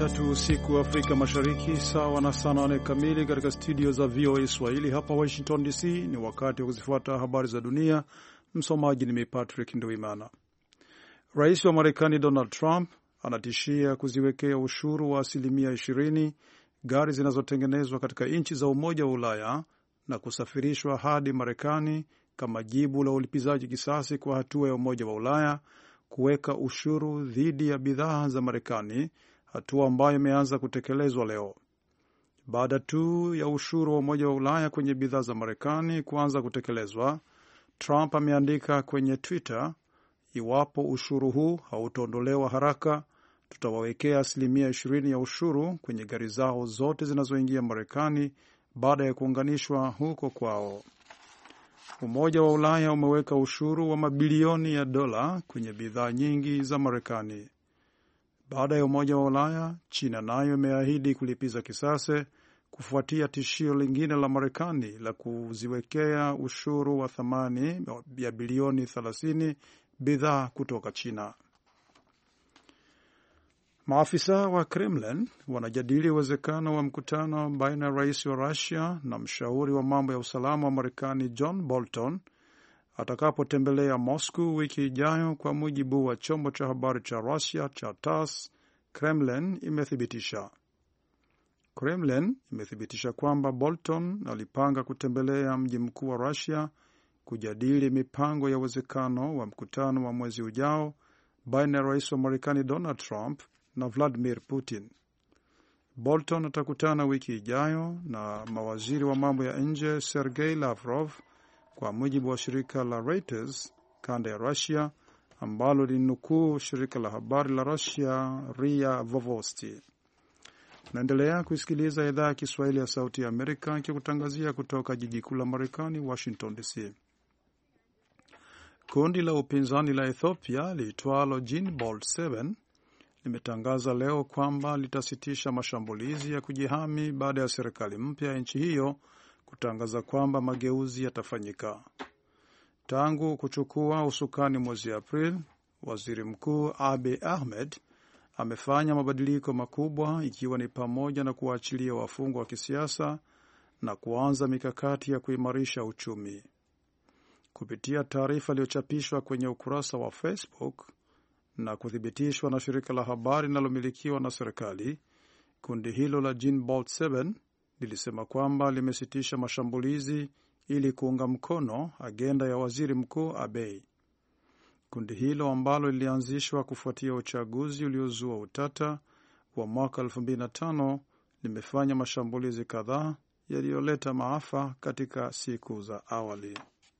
3 usiku Afrika Mashariki, sawa na saa 8 kamili katika studio za VOA Swahili hapa Washington DC. Ni wakati wa kuzifuata habari za dunia. Msomaji ni Patrick Nduimana. Rais wa Marekani Donald Trump anatishia kuziwekea ushuru wa 20% gari zinazotengenezwa katika nchi za Umoja wa Ulaya na kusafirishwa hadi Marekani kama jibu la ulipizaji kisasi kwa hatua ya Umoja wa Ulaya kuweka ushuru dhidi ya bidhaa za Marekani, hatua ambayo imeanza kutekelezwa leo. Baada tu ya ushuru wa Umoja wa Ulaya kwenye bidhaa za Marekani kuanza kutekelezwa, Trump ameandika kwenye Twitter, iwapo ushuru huu hautaondolewa haraka, tutawawekea 20% ya ushuru kwenye gari zao zote zinazoingia Marekani baada ya kuunganishwa huko kwao. Umoja wa Ulaya umeweka ushuru wa mabilioni ya dola kwenye bidhaa nyingi za Marekani. Baada ya Umoja wa Ulaya, China nayo imeahidi kulipiza kisasi kufuatia tishio lingine la Marekani la kuziwekea ushuru wa thamani ya bilioni 30 bidhaa kutoka China. Maafisa wa Kremlin wanajadili uwezekano wa mkutano baina ya rais wa Russia na mshauri wa mambo ya usalama wa Marekani John Bolton atakapotembelea Moscow wiki ijayo, kwa mujibu wa chombo cha habari cha Russia cha TASS. Kremlin imethibitisha kwamba Bolton alipanga kutembelea mji mkuu wa Russia kujadili mipango ya uwezekano wa mkutano wa mwezi ujao baina ya rais wa Marekani Donald Trump na Vladimir Putin. Bolton atakutana wiki ijayo na mawaziri wa mambo ya nje Sergei Lavrov, kwa mujibu wa shirika la Reuters kanda ya Russia ambalo linukuu shirika la habari la Russia RIA Vovosti. Naendelea kusikiliza idhaa ya Kiswahili ya Sauti ya Amerika ikikutangazia kutoka jiji kuu la Marekani, Washington DC. Kundi la upinzani la Ethiopia liitwalo Jinbaald 7 limetangaza leo kwamba litasitisha mashambulizi ya kujihami baada ya serikali mpya ya nchi hiyo kutangaza kwamba mageuzi yatafanyika. Tangu kuchukua usukani mwezi Aprili, Waziri Mkuu Abiy Ahmed amefanya mabadiliko makubwa, ikiwa ni pamoja na kuachilia wafungwa wa kisiasa na kuanza mikakati ya kuimarisha uchumi. Kupitia taarifa iliyochapishwa kwenye ukurasa wa Facebook na kuthibitishwa na shirika la habari linalomilikiwa na serikali, kundi hilo la Jinbaald 7 lilisema kwamba limesitisha mashambulizi ili kuunga mkono agenda ya Waziri Mkuu Abiy. Kundi hilo ambalo lilianzishwa kufuatia uchaguzi uliozua utata wa mwaka 2005 limefanya mashambulizi kadhaa yaliyoleta maafa katika siku za awali.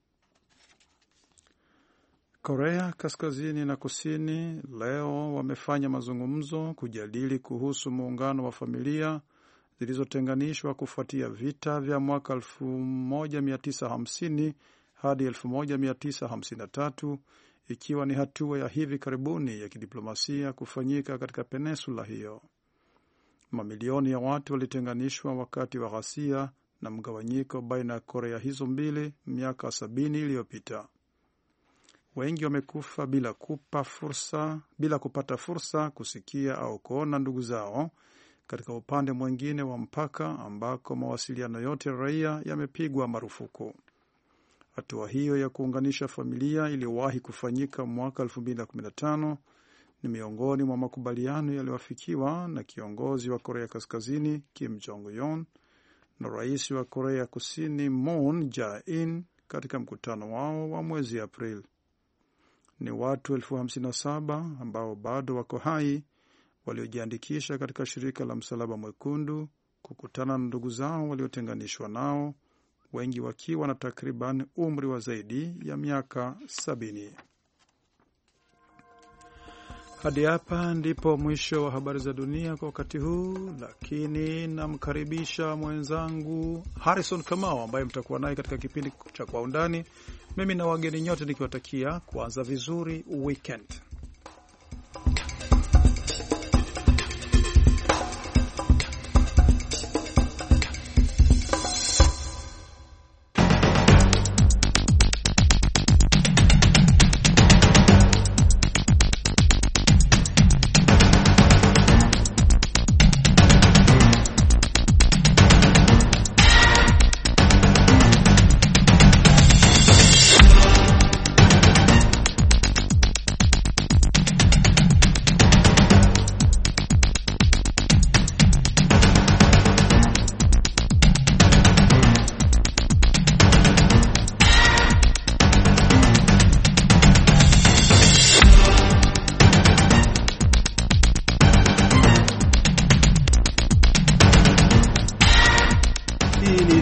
Korea Kaskazini na Kusini leo wamefanya mazungumzo kujadili kuhusu muungano wa familia zilizotenganishwa kufuatia vita vya mwaka 1950 hadi 1953, ikiwa ni hatua ya hivi karibuni ya kidiplomasia kufanyika katika peninsula hiyo. Mamilioni ya watu walitenganishwa wakati wa ghasia na mgawanyiko baina ya Korea hizo mbili miaka 70 iliyopita. Wengi wamekufa bila kupata fursa kusikia au kuona ndugu zao katika upande mwingine wa mpaka ambako mawasiliano yote ya raia yamepigwa marufuku. Hatua hiyo ya kuunganisha familia iliyowahi kufanyika mwaka 2015 ni miongoni mwa makubaliano yaliyoafikiwa na kiongozi wa Korea Kaskazini Kim Jong-un na rais wa Korea Kusini Moon Jae-in katika mkutano wao wa mwezi Aprili. Ni watu 57,000 ambao bado wako hai waliojiandikisha katika shirika la Msalaba Mwekundu kukutana na ndugu zao waliotenganishwa nao, wengi wakiwa na takriban umri wa zaidi ya miaka 70. Hadi hapa ndipo mwisho wa habari za dunia kwa wakati huu, lakini namkaribisha mwenzangu Harrison Kamau ambaye mtakuwa naye katika kipindi cha Kwa Undani. Mimi na wageni nyote nikiwatakia kuanza vizuri weekend.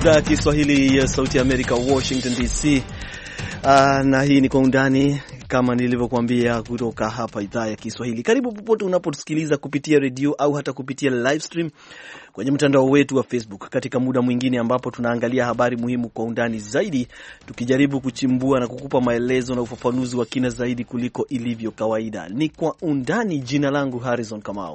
idhaa ya Kiswahili ya Sauti ya Amerika, Washington DC. Na hii ni Kwa Undani, kama nilivyokuambia, kutoka hapa idhaa ya Kiswahili. Karibu popote unapotusikiliza kupitia redio au hata kupitia live stream kwenye mtandao wetu wa Facebook, katika muda mwingine ambapo tunaangalia habari muhimu kwa undani zaidi, tukijaribu kuchimbua na kukupa maelezo na ufafanuzi wa kina zaidi kuliko ilivyo kawaida. Ni Kwa Undani. Jina langu Harrison Kamau.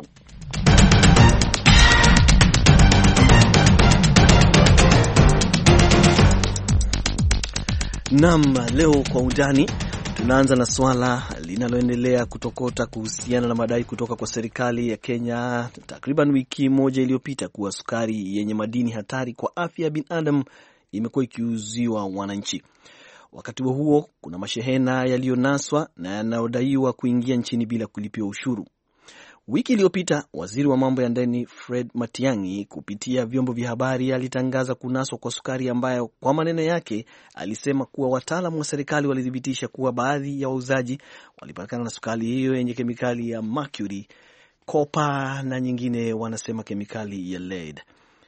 Naam, leo Kwa Undani tunaanza na swala linaloendelea kutokota kuhusiana na madai kutoka kwa serikali ya Kenya takriban wiki moja iliyopita kuwa sukari yenye madini hatari kwa afya ya binadamu imekuwa ikiuziwa wananchi. Wakati huo kuna mashehena yaliyonaswa na yanayodaiwa kuingia nchini bila kulipiwa ushuru. Wiki iliyopita waziri wa mambo ya ndani Fred Matiang'i kupitia vyombo vya habari alitangaza kunaswa kwa sukari ambayo kwa maneno yake alisema kuwa wataalamu wa serikali walithibitisha kuwa baadhi ya wauzaji walipatikana na sukari hiyo yenye kemikali ya mercury, copper na nyingine wanasema kemikali ya lead.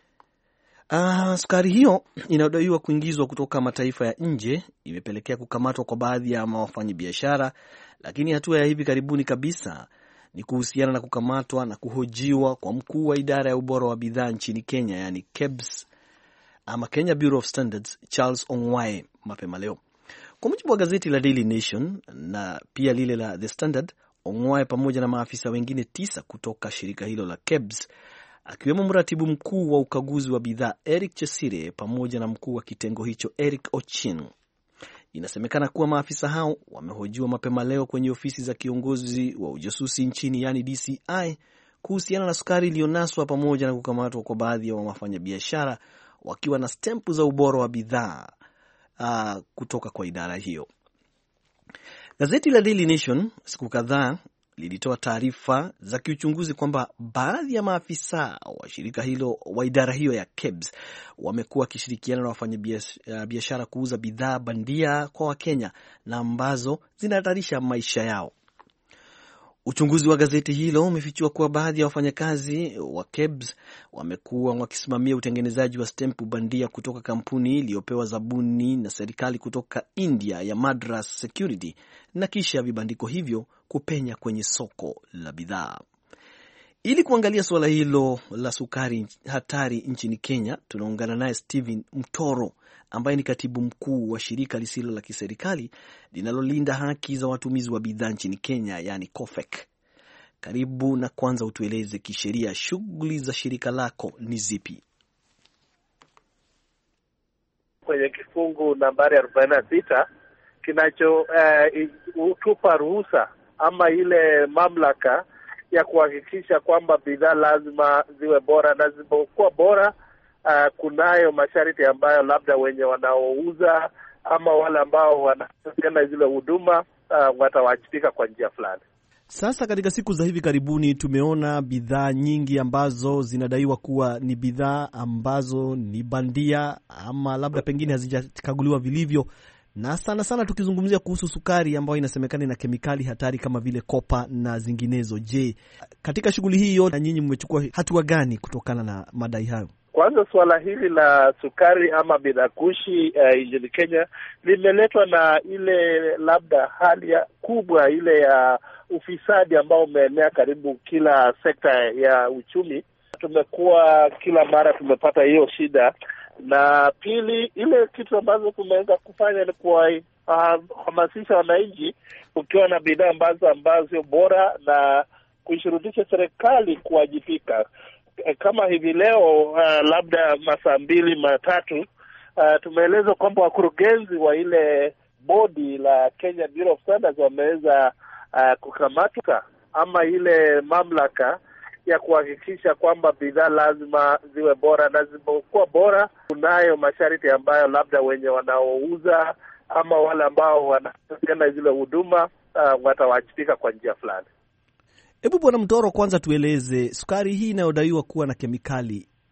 Sukari hiyo inadaiwa kuingizwa kutoka mataifa ya nje imepelekea kukamatwa kwa baadhi ya wafanyabiashara, lakini hatua ya hivi karibuni kabisa ni kuhusiana na kukamatwa na kuhojiwa kwa mkuu wa idara ya ubora wa bidhaa nchini Kenya, yani KEBS ama Kenya Bureau of Standards, Charles Ongwae mapema leo. Kwa mujibu wa gazeti la Daily Nation na pia lile la The Standard, Ongwae pamoja na maafisa wengine 9 kutoka shirika hilo la KEBS, akiwemo mratibu mkuu wa ukaguzi wa bidhaa Eric Chesire pamoja na mkuu wa kitengo hicho Eric Ochin. Inasemekana kuwa maafisa hao wamehojiwa mapema leo kwenye ofisi za kiongozi wa ujasusi nchini, yani DCI, kuhusiana na sukari iliyonaswa pamoja na kukamatwa kwa baadhi ya wafanyabiashara wakiwa na stempu za ubora wa bidhaa kutoka kwa idara hiyo. Gazeti la Daily Nation siku kadhaa lilitoa taarifa za kiuchunguzi kwamba baadhi ya maafisa wa shirika hilo wa idara hiyo ya KEBS wamekuwa wakishirikiana na wafanyabiashara kuuza bidhaa bandia kwa Wakenya na ambazo zinahatarisha maisha yao. Uchunguzi wa gazeti hilo umefichua kuwa baadhi ya wafanyakazi wa KEBS wamekuwa wakisimamia utengenezaji wa stempu bandia kutoka kampuni iliyopewa zabuni na serikali kutoka India ya Madras Security, na kisha vibandiko hivyo kupenya kwenye soko la bidhaa. Ili kuangalia suala hilo la sukari hatari nchini Kenya, tunaungana naye Steven Mtoro ambaye ni katibu mkuu wa shirika lisilo la kiserikali linalolinda haki za watumizi wa bidhaa nchini Kenya, yani COFEK. Karibu, na kwanza utueleze kisheria shughuli za shirika lako ni zipi? Kwenye kifungu nambari 46 kinachotupa ruhusa ama ile mamlaka ya kuhakikisha kwamba bidhaa lazima ziwe bora, na zisipokuwa bora kunayo masharti ambayo labda wenye wanaouza ama wale ambao wanatoa zile huduma watawajibika kwa njia fulani. Sasa katika siku za hivi karibuni tumeona bidhaa nyingi ambazo zinadaiwa kuwa ni bidhaa ambazo ni bandia ama labda pengine hazijakaguliwa vilivyo, na sana tukizungumzia kuhusu sukari ambayo inasemekana na kemikali hatari kama vile kopa na zinginezo. Je, katika shughuli hii yote nyinyi mmechukua hatua gani kutokana na madai hayo? Kwanza, suala hili la sukari ama bidhaa kushi nchini Kenya limeletwa na ile labda hali kubwa ile ya ufisadi ambao umeenea karibu kila sekta ya uchumi. Tumekuwa kila mara tumepata hiyo shida, na pili, ile kitu ambazo tumeweza kufanya ni kuhamasisha wananchi ukiwa na bidhaa ambazo bora na kuishurutisha serikali kuwajibika. Kama hivi leo labda masaa 2-3 tumeelezwa kwamba wakurugenzi wa ile bodi la Kenya Bureau of Standards wameweza kukamatwa ama ile mamlaka ya kuhakikisha kwamba bidhaa lazima ziwe bora, na zisipokuwa bora kunayo masharti ambayo labda wenye wanaouza ama wale ambao wanatoa zile huduma watawajibika kwa njia fulani. Hebu Bwana Mtoro, kwanza tueleze sukari hii inayodaiwa kuwa na kemikali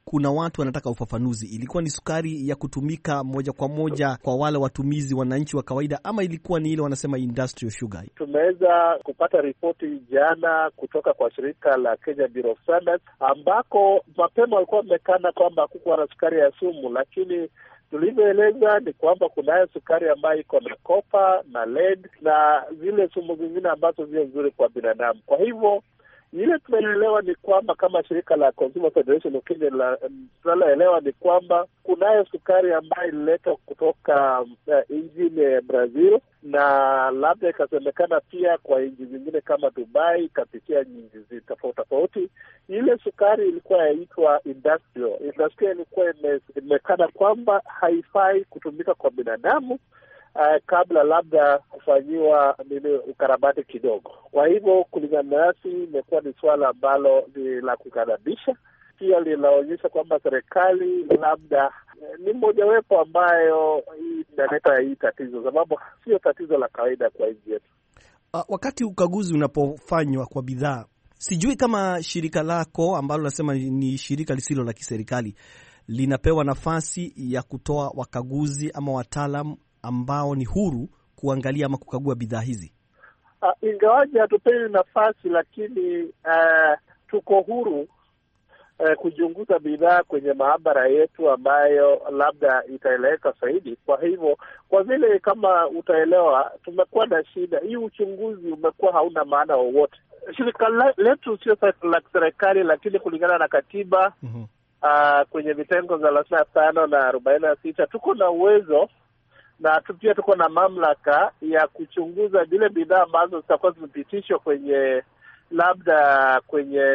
kuna watu wanataka ufafanuzi. Ilikuwa ni sukari ya kutumika moja kwa moja kwa wale watumizi wananchi wa kawaida, ama ilikuwa ni ile wanasema industrial sugar? Tumeweza kupata ripoti jana kutoka kwa shirika la Kenya Bureau of Standards, ambako mapema walikuwa wamekana kwamba hakukuwa na sukari ya sumu, lakini tulivyoeleza ni kwamba kunayo sukari ambayo iko na kopa na lead na zile sumu zingine ambazo sio nzuri kwa binadamu. Kwa hivyo ile tunaelewa ni kwamba kama shirika la Consumer Federation of Kenya tunaloelewa ni kwamba kunayo sukari ambayo ililetwa kutoka nchini Brazil, na labda ikasemekana pia kwa nchi zingine kama Dubai, ikapitia nchi tofauti. Ile sukari ilikuwa yaitwa industrial ilikuwa imekana kwamba haifai kutumika kwa binadamu kabla labda kufanyiwa ukarabati kidogo. Kwa hivyo kulingana nasi imekuwa ni swala ambalo ni la kukadhabisha. Pia linaonyesha kwamba serikali labda ni mojawapo ambayo inaleta hii tatizo, sababu sio tatizo la kawaida kwa nchi yetu. Wakati ukaguzi unapofanywa kwa bidhaa, sijui kama shirika lako ambalo nasema ni shirika lisilo la kiserikali linapewa nafasi ya kutoa wakaguzi ama wataalam ambao ni huru kuangalia ama kukagua bidhaa hizi. Ingawaje hatupewi nafasi, lakini tuko huru kuchunguza bidhaa kwenye maabara yetu ambayo labda itaeleweka zaidi. Kwa hivyo, kwa vile kama utaelewa, tumekuwa na shida hii, uchunguzi umekuwa hauna maana wowote. Shirika letu sio la serikali, lakini kulingana na katiba kwenye vitengo za 35 na 46 tuko na uwezo na pia tuko na mamlaka ya kuchunguza zile bidhaa ambazo zitakuwa zimepitishwa kwenye labda kwenye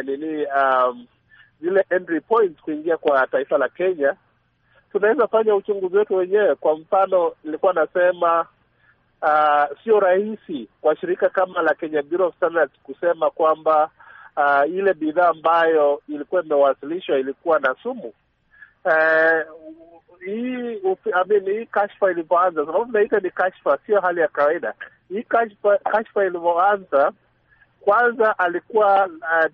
zile entry points kuingia kwa taifa la Kenya. Tunaweza fanya uchunguzi wetu wenyewe. Kwa mfano, nilikuwa nasema sio rahisi kwa shirika kama la Kenya Bureau of Standards kusema kwamba ile bidhaa ambayo ilikuwa imewasilishwa ilikuwa na sumu. Hii kashfa ilipoanza, sababu naita ni kashfa, sio hali ya kawaida. Hii kashfa ilipoanza, kwanza alikuwa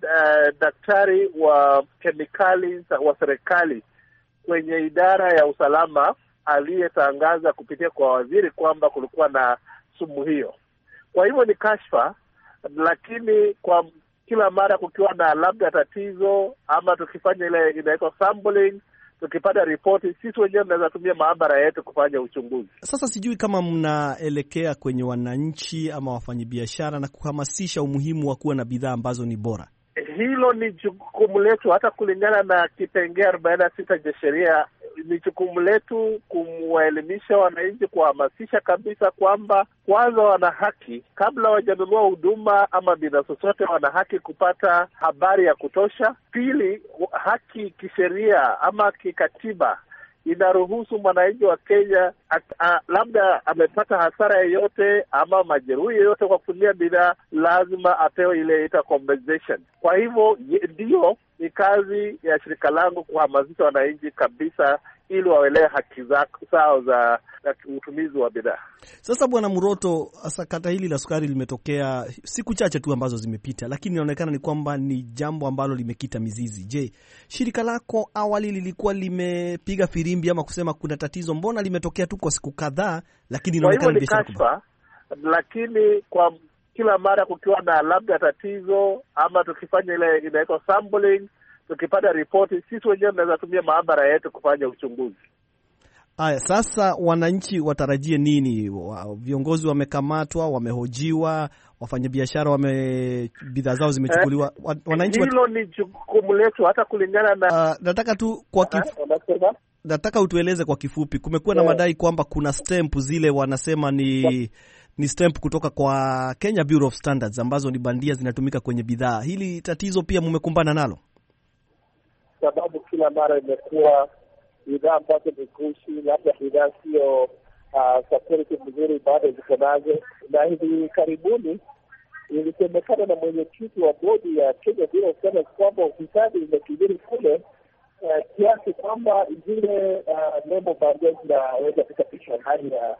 daktari wa kemikali wa serikali kwenye idara ya usalama aliyetangaza kupitia kwa waziri kwamba kulikuwa na sumu hiyo. Kwa hivyo ni kashfa, lakini kwa kila mara kukiwa na labda tatizo ama tukifanya ile inaitwa sampling, tukipata ripoti, sisi wenyewe tunaweza tumia maabara yetu kufanya uchunguzi. Sasa sijui kama mnaelekea kwenye wananchi ama wafanyabiashara na kuhamasisha umuhimu wa kuwa na bidhaa ambazo ni bora. Hilo ni jukumu letu, hata kulingana na kipengee 46 cha sheria. Ni jukumu letu kumwaelimisha wananchi, kuhamasisha kabisa kwamba kwanza wana haki, kabla hawajanunua huduma ama bidhaa zozote, wana haki kupata habari ya kutosha. Pili, haki kisheria ama kikatiba inaruhusu mwananchi wa Kenya labda amepata hasara yoyote ama majeruhi yoyote kwa kutumia bidhaa, lazima apewe ile ita compensation. Kwa hivyo ndio ni kazi ya shirika langu kuhamasisha wananchi kabisa ili waelewe haki zao za utumizi wa bidhaa. Sasa Bwana Muroto, sakata hili la sukari limetokea siku chache tu ambazo zimepita, lakini inaonekana ni kwamba ni jambo ambalo limekita mizizi. Je, shirika lako awali lilikuwa limepiga firimbi ama kusema kuna tatizo? Mbona limetokea tu kwa siku kadhaa, lakini inaonekana ni biashara? Lakini kwa kila mara kukiwa na labda tatizo ama tukifanya ile inaitwa sampling, tukipata ripoti, sisi wenyewe tunaweza tumia maabara yetu kufanya uchunguzi. Haya, sasa wananchi watarajie nini? Viongozi wamekamatwa, wamehojiwa, wafanyabiashara bidhaa zao zimechukuliwa. Wananchi hilo ni jukumu letu, hata kulingana na nataka tu kwa nataka utueleze kwa kifupi. Kumekuwa na madai kwamba kuna stamp zile wanasema ni stamp kutoka kwa Kenya Bureau of Standards ambazo ni bandia zinatumika kwenye bidhaa. Hili tatizo pia mmekumbana nalo? Sababu kila mara imekuwa bidhaa ambazo ni kushi, labda bidhaa sio security mzuri bado ziko nazo. Na hivi karibuni ilisemekana na mwenyekiti wa bodi ya Kenya Bureau of Standards kwamba ufisadi umekithiri kule kiasi kwamba zile nembo bandia zinaweza kusafishwa ndani ya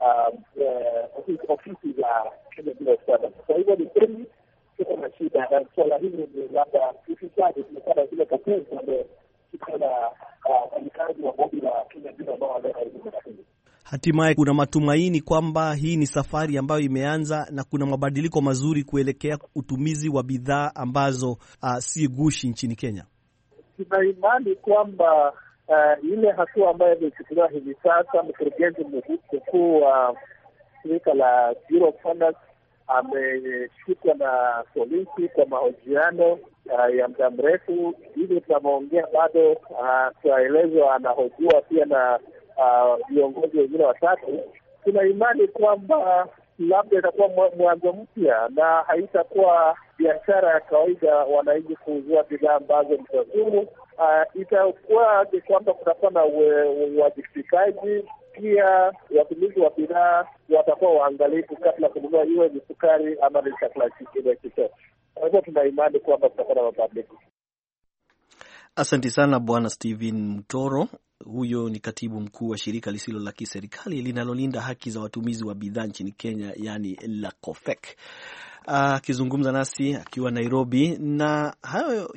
ofisi za Kenya Bureau of Standards. Kwa hivyo ni kweli tuko na shida, na swala hili ni labda ufisadi kumekana zile kampeni na wafanyikazi wa bodi la Kenya Bima ambao wanaweka hizo matatizo. Hatimaye kuna matumaini kwamba hii ni safari ambayo imeanza na kuna mabadiliko mazuri kuelekea utumizi wa bidhaa ambazo si gushi nchini Kenya. Tuna imani kwamba ile hatua ambayo imechukuliwa hivi sasa, mkurugenzi mkuu wa shirika la Bureau of Finance ameshikwa na polisi kwa mahojiano ya muda mrefu. Hivi tunapoongea bado tunaelezwa anahojiwa pia na viongozi wengine watatu. Tuna imani kwamba labda itakuwa mwanzo mpya na haitakuwa biashara ya kawaida wananchi kuuzua bidhaa ambazo ni za sumu. Itakuwa ni kwamba kutakuwa na uwajibikaji. Pia watumizi wa bidhaa watakuwa waangalifu kabla ya kununua, iwe ni sukari ama ni chakula kingine chochote. Kwa hivyo tuna imani kwamba kutakuwa na mabadiliko. Asante sana Bwana Steven Mtoro. Huyo ni katibu mkuu wa shirika lisilo la kiserikali linalolinda haki za watumizi wa bidhaa nchini Kenya, yani la COFEC, akizungumza nasi akiwa Nairobi. Na hayo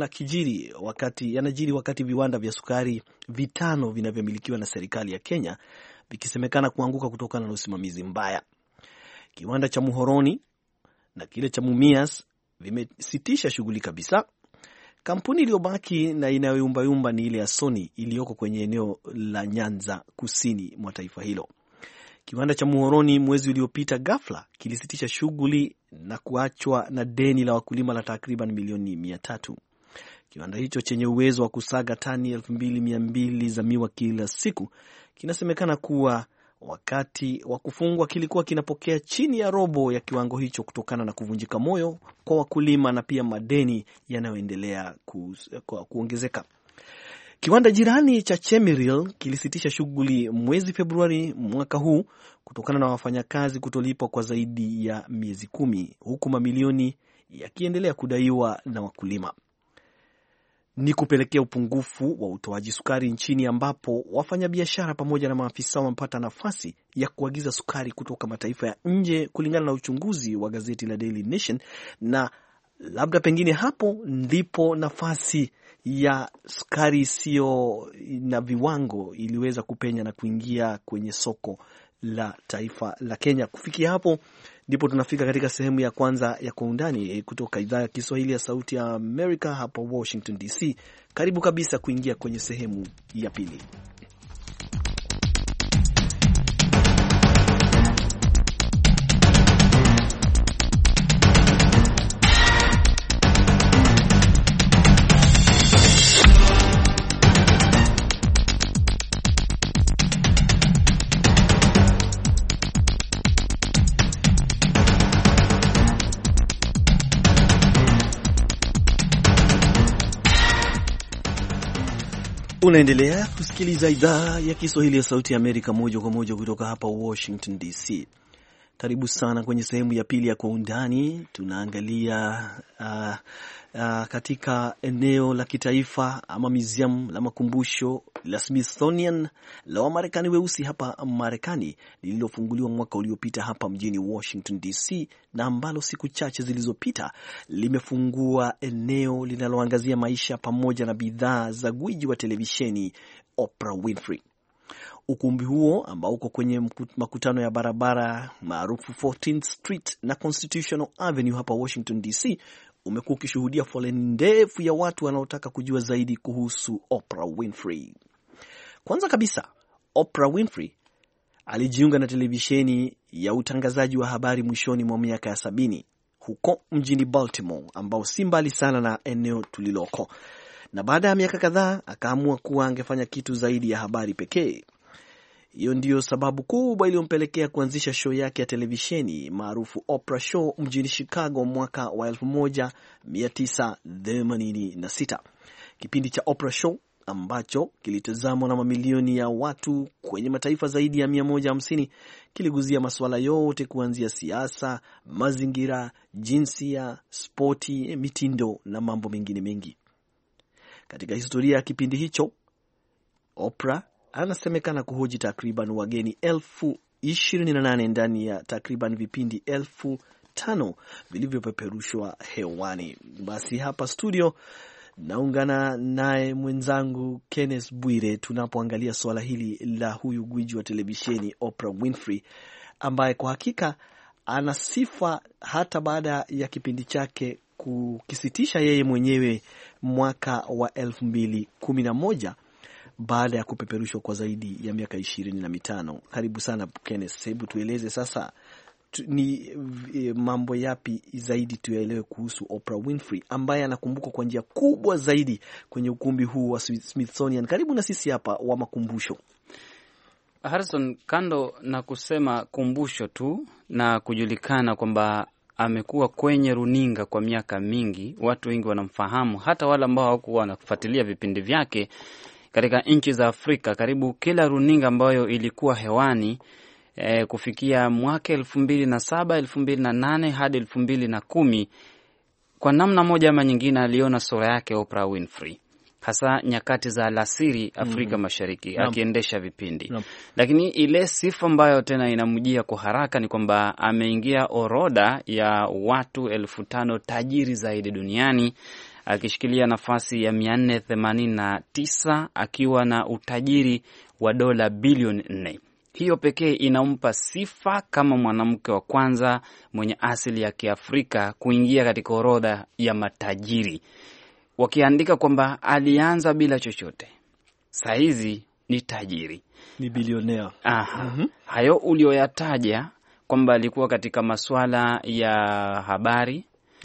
yanajiri wakati viwanda vya sukari 5 vinavyomilikiwa na serikali ya Kenya vikisemekana kuanguka kutokana na usimamizi mbaya. Kiwanda cha Muhoroni na kile cha Mumias vimesitisha shughuli kabisa. Kampuni iliyobaki na inayoyumbayumba ni ile ya Sony iliyoko kwenye eneo la Nyanza kusini mwa taifa hilo. Kiwanda cha Muhoroni mwezi uliopita ghafla kilisitisha shughuli na kuachwa na deni la wakulima la takriban milioni 300. Kiwanda hicho chenye uwezo wa kusaga tani 2200 za miwa kila siku kinasemekana kuwa wakati wa kufungwa kilikuwa kinapokea chini ya robo ya kiwango hicho kutokana na kuvunjika moyo kwa wakulima na pia madeni yanayoendelea kuongezeka. Kiwanda jirani cha Chemiril kilisitisha shughuli mwezi Februari mwaka huu kutokana na wafanyakazi kutolipwa kwa zaidi ya miezi 10, huku mamilioni yakiendelea kudaiwa na wakulima. Ni kupelekea upungufu wa utoaji sukari nchini, ambapo wafanyabiashara pamoja na maafisa wamepata nafasi ya kuagiza sukari kutoka mataifa ya nje, kulingana na uchunguzi wa gazeti la Daily Nation. Na labda pengine hapo ndipo nafasi ya sukari isiyo na viwango iliweza kupenya na kuingia kwenye soko la taifa la Kenya. Kufikia hapo ndipo tunafika katika sehemu ya kwanza ya Kwa Undani kutoka idhaa ya Kiswahili ya Sauti ya Amerika hapa Washington DC. Karibu kabisa kuingia kwenye sehemu ya pili. Unaendelea kusikiliza idhaa ya Kiswahili ya Sauti ya Amerika moja kwa moja kutoka hapa Washington DC. Karibu sana kwenye sehemu ya pili ya Kwa Undani. Tunaangalia katika eneo la kitaifa ama museum la makumbusho la Smithsonian la Wamarekani weusi hapa Marekani, lililofunguliwa mwaka uliopita hapa mjini Washington DC, na ambalo siku chache zilizopita limefungua eneo linaloangazia maisha pamoja na bidhaa za gwiji wa televisheni Oprah Winfrey. Ukumbi huo ambao uko kwenye makutano ya barabara maarufu 14th Street na Constitutional Avenue hapa Washington DC umekuwa ukishuhudia foleni ndefu ya watu wanaotaka kujua zaidi kuhusu Oprah Winfrey. Kwanza kabisa, Oprah Winfrey alijiunga na televisheni ya utangazaji wa habari mwishoni mwa miaka ya 70 huko mjini Baltimore, ambao si mbali sana na eneo tuliloko, na baada ya miaka kadhaa akaamua kuwa angefanya kitu zaidi ya habari pekee. Hiyo ndiyo sababu kubwa iliyompelekea kuanzisha show yake ya televisheni maarufu Oprah Show mjini Chicago mwaka wa 1986. Kipindi cha Oprah Show ambacho kilitazamwa na mamilioni ya watu kwenye mataifa zaidi ya 150 kiliguzia masuala yote kuanzia siasa, mazingira, jinsia, spoti, mitindo na mambo mengine mengi. Katika historia ya kipindi hicho, Oprah anasemekana kuhoji takriban wageni 28,000 ndani ya takriban vipindi 5,000 vilivyopeperushwa hewani. Basi hapa studio naungana naye mwenzangu Kenneth Bwire tunapoangalia swala hili la huyu gwiji wa televisheni Oprah Winfrey, ambaye kwa hakika ana sifa hata baada ya kipindi chake kukisitisha yeye mwenyewe mwaka wa 2011 baada ya kupeperushwa kwa zaidi ya miaka 25. Karibu sana Kenneth, hebu tueleze sasa ni mambo yapi zaidi tuyaelewe kuhusu Oprah Winfrey ambaye anakumbukwa kwa njia kubwa zaidi kwenye ukumbi huu wa Smithsonian karibu na sisi hapa wa makumbusho. Harrison, kando na kusema kumbusho tu na kujulikana kwamba amekuwa kwenye runinga kwa miaka mingi, watu wengi wanamfahamu, hata wale ambao hawakuwa wanafuatilia vipindi vyake katika nchi za Afrika. Karibu kila runinga ambayo ilikuwa hewani kufikia mwaka 2007, 2008 hadi 2010, kwa namna moja ama nyingine aliona sura yake Oprah Winfrey, hasa nyakati za alasiri Afrika Mashariki akiendesha vipindi. Lakini ile sifa ambayo tena inamjia kwa haraka ni kwamba ameingia orodha ya watu 5,000 tajiri zaidi duniani, akishikilia nafasi ya 489 akiwa na utajiri wa dola bilioni 4. Hiyo pekee inampa sifa kama mwanamke wa kwanza mwenye asili ya Kiafrika kuingia katika orodha ya matajiri, wakiandika kwamba alianza bila chochote, saa hizi ni tajiri, ni bilionea. Hayo ulioyataja kwamba alikuwa katika masuala ya habari,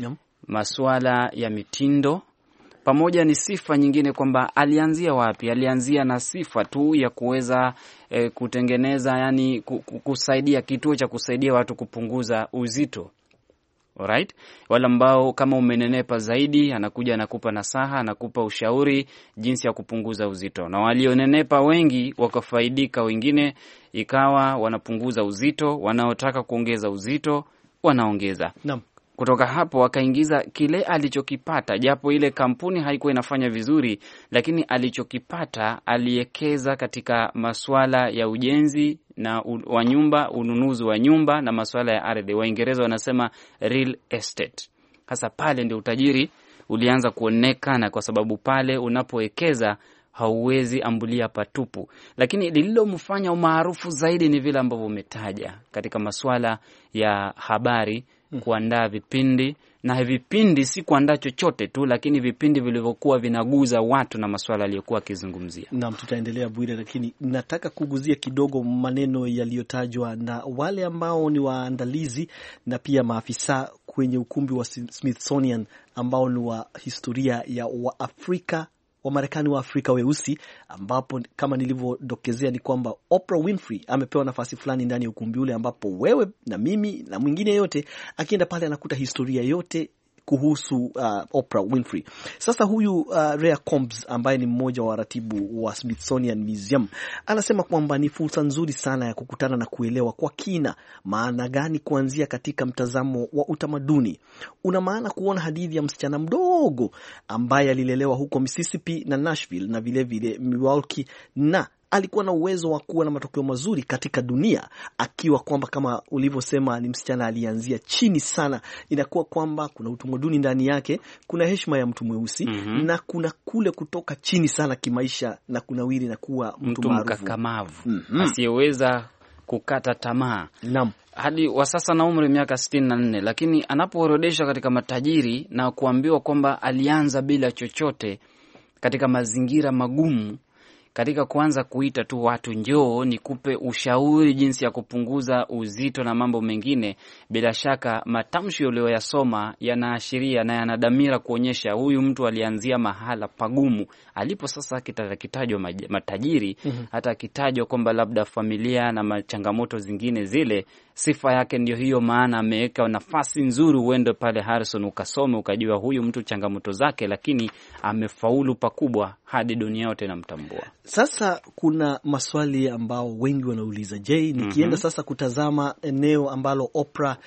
masuala ya mitindo, pamoja ni sifa nyingine kwamba alianzia wapi? Alianzia na sifa tu ya kuweza kutengeneza, yani kusaidia kituo cha kusaidia watu kupunguza uzito. Alright? Wale ambao kama umenenepa zaidi, anakuja anakupa nasaha, anakupa ushauri jinsi ya kupunguza uzito. Na walionenepa wengi wakafaidika, wengine ikawa wanapunguza uzito, wanaotaka kuongeza uzito wanaongeza. Naam. Kutoka hapo wakaingiza kile alichokipata, japo ile kampuni haikuwa inafanya vizuri, lakini alichokipata aliekeza katika masuala ya ujenzi na wa nyumba, ununuzi wa nyumba na masuala ya ardhi. Waingereza wanasema real estate. Hasa pale ndio utajiri ulianza kuonekana, kwa sababu pale unapowekeza hauwezi ambulia patupu. Lakini lililomfanya umaarufu zaidi ni vile ambavyo umetaja katika masuala ya habari, kuandaa vipindi, na vipindi si kuandaa chochote tu, lakini vipindi vilivyokuwa vinaguza watu na masuala aliyokuwa akizungumzia. Naam, tutaendelea Bwire, lakini nataka kuguzia kidogo maneno yaliyotajwa na wale ambao ni waandalizi na pia maafisa kwenye ukumbi wa Smithsonian ambao ni wa historia ya Waafrika wa Marekani wa Afrika weusi, ambapo kama nilivyodokezea ni kwamba Oprah Winfrey amepewa nafasi fulani ndani ya ukumbi ule, ambapo wewe na mimi na mwingine yote akienda pale anakuta historia yote kuhusu Oprah Winfrey. Sasa huyu Rhea Combs ambaye ni mmoja wa waratibu wa Smithsonian Museum anasema kwamba ni fursa nzuri sana ya kukutana na kuelewa kwa kina maana gani kuanzia katika mtazamo wa utamaduni. Una maana kuona hadithi ya msichana mdogo ambaye alilelewa huko Mississippi na Nashville na vile vile Milwaukee, na alikuwa na uwezo wa kuwa na matokeo mazuri katika dunia, akiwa kwamba kama ulivyosema ni msichana alianzia chini sana. Inakuwa kwamba kuna utamaduni ndani yake, kuna heshima ya mtu mweusi na kuna kule kutoka chini sana kimaisha na kunawiri na kuwa mtu mkakamavu, asiyeweza kukata tamaa. Naam. Hadi wa sasa na umri miaka 64, lakini anapoorodeshwa katika matajiri na kuambiwa kwamba alianza bila chochote katika mazingira magumu, katika kuanza kuita tu watu njoo nikupe ushauri jinsi ya kupunguza uzito na mambo mengine, bila shaka matamshi uliyoyasoma yanaashiria na yanadamira kuonyesha huyu mtu alianzia mahala pagumu. Alipo sasa kitajwa matajiri, hata kitajwa kwamba labda familia na changamoto zingine zile, sifa yake ndio hiyo, maana ameweka nafasi nzuri uende pale Harrison ukasome ukajua huyu mtu changamoto zake, lakini amefaulu pakubwa hadi dunia yote inamtambua. Sasa kuna maswali ambao wengi wanauliza, je, nikienda sasa kutazama eneo ambalo Oprah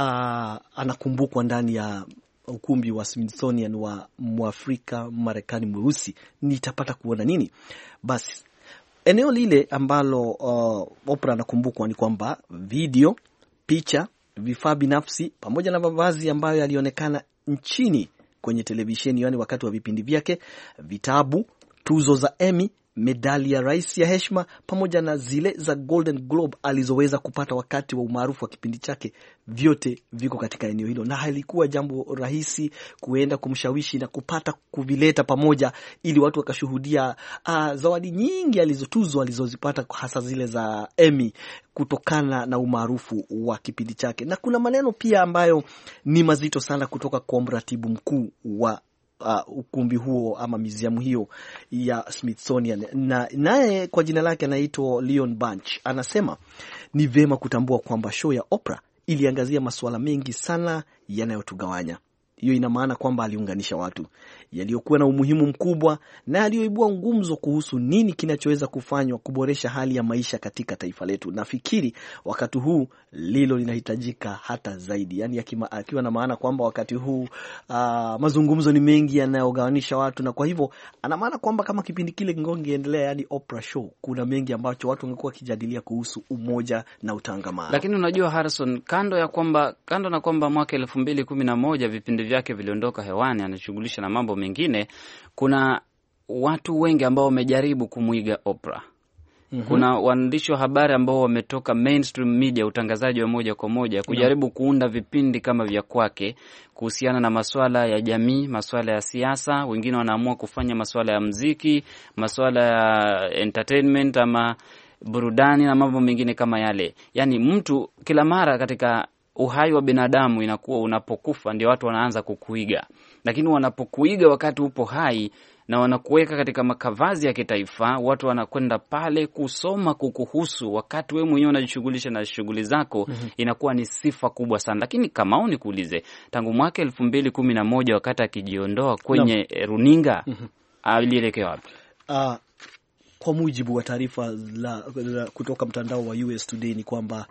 anakumbukwa ndani ya ukumbi wa Smithsonian wa Mwafrika Marekani mweusi, nitapata kuona nini? Basi eneo lile ambalo Oprah anakumbukwa ni kwamba video, picha, vifaa binafsi pamoja na mavazi ambayo yalionekana nchini kwenye televisheni, yani wakati wa vipindi vyake, vitabu, tuzo za Emmy, medali ya rais ya heshima pamoja na zile za Golden Globe alizoweza kupata wakati wa umaarufu wa kipindi chake, vyote viko katika eneo hilo, na halikuwa jambo rahisi kuenda kumshawishi na kupata kuvileta pamoja ili watu wakashuhudia zawadi nyingi alizozipata, hasa zile za Emmy, kutokana na umaarufu wa kipindi chake. Na kuna maneno pia ambayo ni mazito sana kutoka kwa mratibu mkuu wa ukumbi huo ama museum hiyo ya Smithsonian, na naye kwa jina lake anaitwa Leon Bunch. Anasema ni vema kutambua kwamba show ya Oprah iliangazia masuala mengi sana yanayotugawanya. Hiyo ina maana kwamba aliunganisha watu, yaliyokuwa na umuhimu mkubwa na yaliyoibua ngumzo kuhusu nini kinachoweza kufanywa kuboresha hali ya maisha katika taifa letu. Nafikiri wakati huu lilo linahitajika hata zaidi, yani akiwa na maana kwamba wakati huu mazungumzo ni mengi yanayogawanisha watu, na kwa hivyo ana maana kwamba kama kipindi kile kingeendelea, yani Oprah show, kuna mengi ambacho watu wangekuwa kijadilia kuhusu umoja na utangamano. Lakini unajua Harrison, kando na kwamba mwaka 2011 vipindi vyake viliondoka hewani, anashughulisha na mambo mengine, kuna watu wengi ambao wamejaribu kumuiga Oprah. Kuna waandishi wa habari ambao wametoka mainstream media, utangazaji wa moja kwa moja, kujaribu kuunda vipindi kama vya kwake kuhusiana na masuala ya jamii, masuala ya siasa. Wengine wanaamua kufanya masuala ya muziki, masuala ya entertainment ama burudani na mambo mengine kama yale. Yani mtu kila mara katika uhai wa binadamu inakuwa unapokufa ndio watu wanaanza kukuiga. Lakini wanapokuiga wakati upo hai na wanakuweka katika makavazi ya kitaifa, watu wanakwenda pale kusoma kukuhusu wakati wewe mwenyewe unajishughulisha na shughuli zako, inakuwa ni sifa kubwa sana. Lakini kama nikuulize, tangu mwaka 2011 wakati akijiondoa kwenye runinga, alielekea wapi? Kwa mujibu wa taarifa kutoka mtandao wa US Today ni kwamba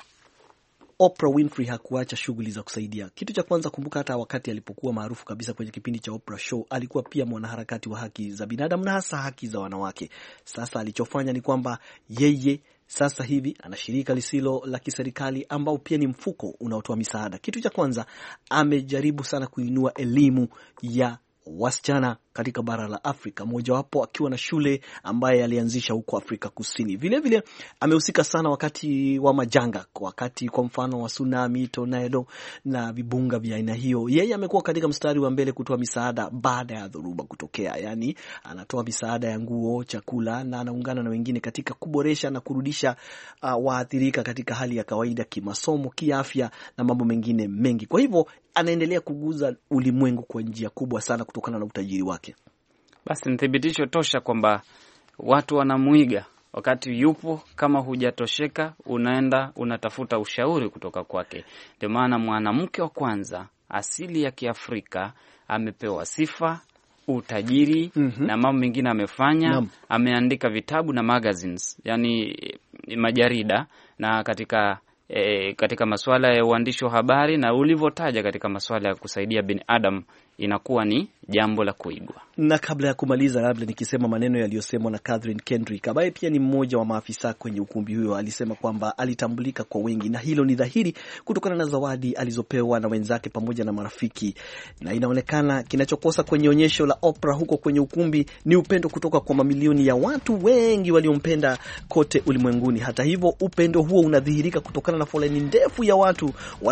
Oprah Winfrey hakuacha shughuli za kusaidia. Kitu cha kwanza, kumbuka hata wakati alipokuwa maarufu kabisa kwenye kipindi cha Oprah Show, alikuwa pia mwanaharakati wa haki za binadamu na hasa haki za wanawake. Sasa alichofanya ni kwamba yeye sasa hivi ana shirika lisilo la kiserikali ambao pia ni mfuko unaotoa misaada. Kitu cha kwanza, amejaribu sana kuinua elimu ya wasichana katika bara la Afrika, mojawapo akiwa na shule ambaye alianzisha huko Afrika Kusini. Vile vile amehusika sana wakati wa majanga, wakati kwa mfano wa tsunami, tornado na vibunga vya aina hiyo. Yeye amekuwa katika mstari wa mbele kutoa misaada baada ya dhoruba kutokea. Yani anatoa misaada ya nguo, chakula, na anaungana na wengine katika kuboresha na kurudisha waathirika katika hali ya kawaida, kimasomo, kiafya na mambo mengine mengi. Kwa hivyo anaendelea kuguza ulimwengu kwa njia kubwa sana kutokana na utajiri wake. Basi ni thibitisho tosha kwamba watu wanamuiga wakati yupo. Kama hujatosheka, unaenda unatafuta ushauri kutoka kwake. Ndio maana mwanamke wa kwanza asili ya Kiafrika amepewa sifa, utajiri na mambo mengine amefanya. Ameandika vitabu na magazines, yani majarida, na katika masuala ya uandishi wa habari, na ulivyotaja katika masuala ya kusaidia binadamu, inakuwa ni jambo la kuigwa. Na kabla ya kumaliza, labda nikisema maneno yaliyosemwa na Catherine Kendrick, ambaye pia ni mmoja wa maafisa kwenye ukumbi huyo. Alisema kwamba alitambulika kwa wengi, na hilo ni dhahiri kutokana na zawadi alizopewa na wenzake pamoja na marafiki. Na inaonekana kinachokosa kwenye onyesho la Oprah huko kwenye ukumbi ni upendo kutoka kwa mamilioni ya watu wengi waliompenda kote ulimwenguni. Hata hivyo, upendo huo unadhihirika kutokana na foleni ndefu ya watu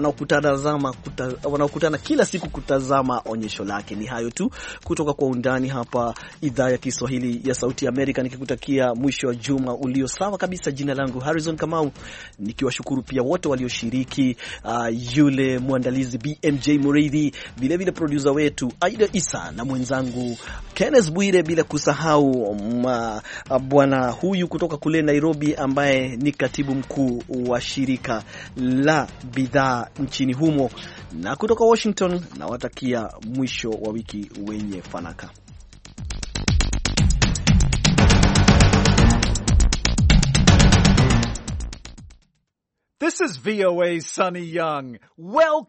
wanaokutana kila siku kutazama onyesho lake. Ni hayo tu kutoka kwa undani hapa idhaa ya Kiswahili ya Sauti ya Amerika, nikikutakia mwisho wa juma ulio sawa kabisa. Jina langu Harrison Kamau, nikiwashukuru pia wote walioshiriki, yule mwandalizi BMJ Mureithi, vile vile producer wetu Aida Isa na mwenzangu Kenneth Bwire, bila kusahau bwana huyu kutoka kule Nairobi ambaye ni katibu mkuu wa shirika la bidhaa nchini humo, na kutoka Washington na watakia mwisho wa wiki wenye fanaka. This is VOA's Sunny Young. Welcome.